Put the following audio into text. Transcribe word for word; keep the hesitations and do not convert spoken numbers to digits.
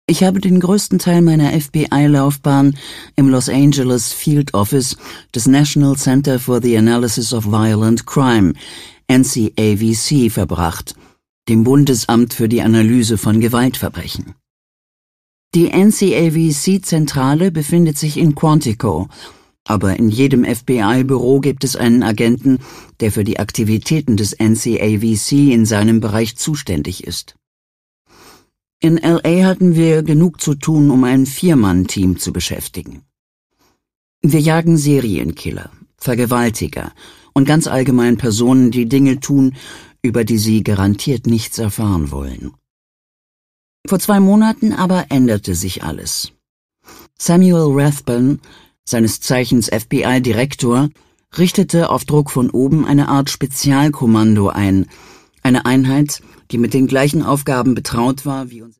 Ich habe den größten Teil meiner F B I-Laufbahn im Los Angeles Field Office des National Center for the Analysis of Violent Crime, N C A V C, verbracht, dem Bundesamt für die Analyse von Gewaltverbrechen. Die N C A V C-Zentrale befindet sich in Quantico, aber in jedem F B I-Büro gibt es einen Agenten, der für die Aktivitäten des N C A V C in seinem Bereich zuständig ist. In L A hatten wir genug zu tun, um ein Vier-Mann-Team zu beschäftigen. Wir jagen Serienkiller, Vergewaltiger und ganz allgemein Personen, die Dinge tun, über die sie garantiert nichts erfahren wollen. Vor zwei Monaten aber änderte sich alles. Samuel Rathbone, seines Zeichens F B I-Direktor, richtete auf Druck von oben eine Art Spezialkommando ein, eine Einheit, die mit den gleichen Aufgaben betraut war wie uns